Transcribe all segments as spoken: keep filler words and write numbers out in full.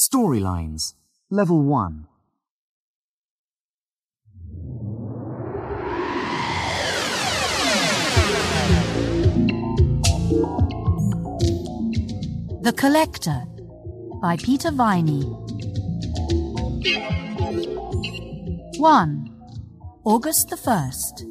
Storylines, Level one. The Collector by Peter Viney. one. August the first.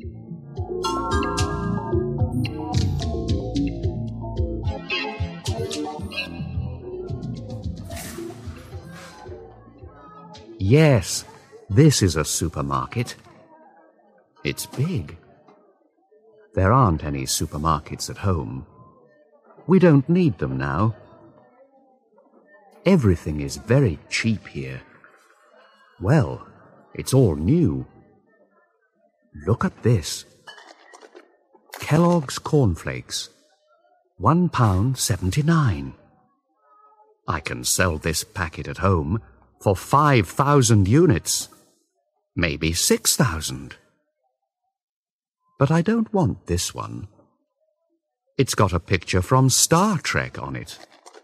Yes, this is a supermarket. It's big. There aren't any supermarkets at home. We don't need them now. Everything is very cheap here. Well, it's all new. Look at this. Kellogg's Cornflakes. One pound seventy-nine. I can sell this packet at home for five thousand units. Maybe six thousand. But I don't want this one. It's got a picture from Star Trek on it.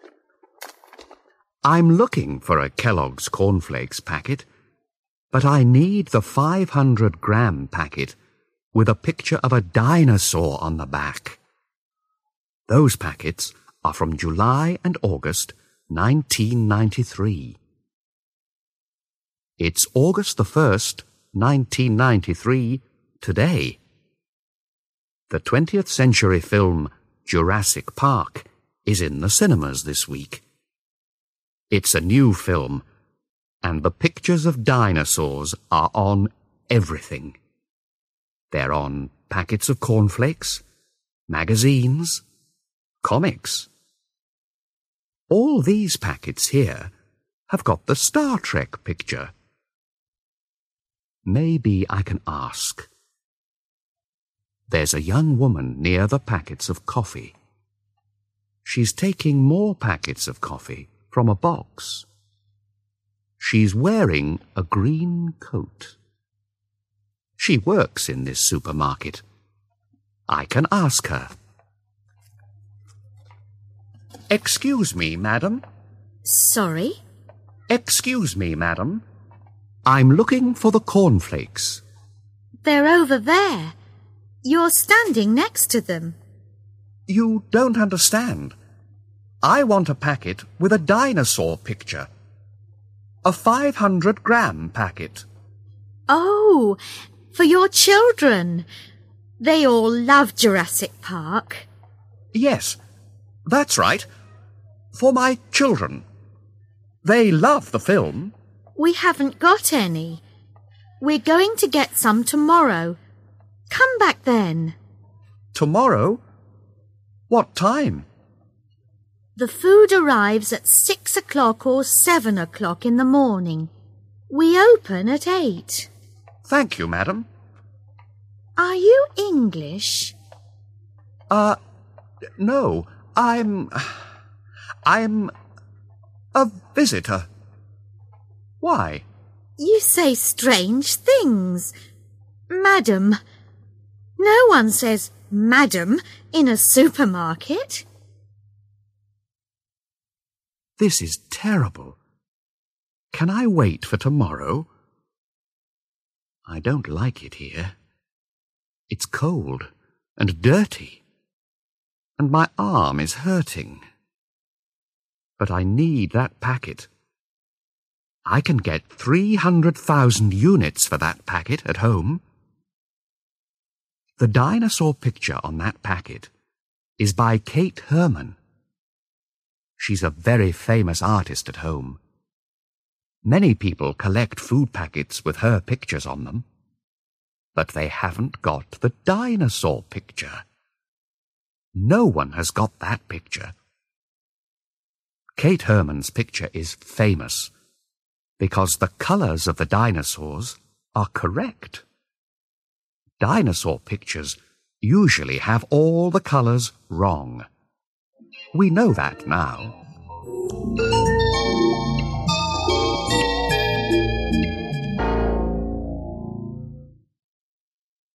I'm looking for a Kellogg's Cornflakes packet, but I need the five hundred gram packet with a picture of a dinosaur on the back. Those packets are from July and August nineteen ninety-three. It's August the first, nineteen ninety-three, today. The twentieth century film Jurassic Park is in the cinemas this week. It's a new film, and the pictures of dinosaurs are on everything. They're on packets of cornflakes, magazines, comics. All these packets here have got the Star Trek picture. Maybe I can ask. There's a young woman near the packets of coffee. She's taking more packets of coffee from a box. She's wearing a green coat. She works in this supermarket. I can ask her. Excuse me, madam. Sorry? Excuse me, madam. I'm looking for the cornflakes. They're over there. You're standing next to them. You don't understand. I want a packet with a dinosaur picture. A five hundred gram packet. Oh, for your children. They all love Jurassic Park. Yes, that's right. For my children. They love the film. We haven't got any. We're going to get some tomorrow. Come back then. Tomorrow? What time? The food arrives at six o'clock or seven o'clock in the morning. We open at eight. Thank you, madam. Are you English? Uh, no, I'm... I'm a visitor. Why? You say strange things. Madam. No one says madam in a supermarket. This is terrible. Can I wait for tomorrow? I don't like it here. It's cold and dirty, and my arm is hurting. But I need that packet. I can get three hundred thousand units for that packet at home. The dinosaur picture on that packet is by Kate Herman. She's a very famous artist at home. Many people collect food packets with her pictures on them, but they haven't got the dinosaur picture. No one has got that picture. Kate Herman's picture is famous because the colours of the dinosaurs are correct. Dinosaur pictures usually have all the colours wrong. We know that now.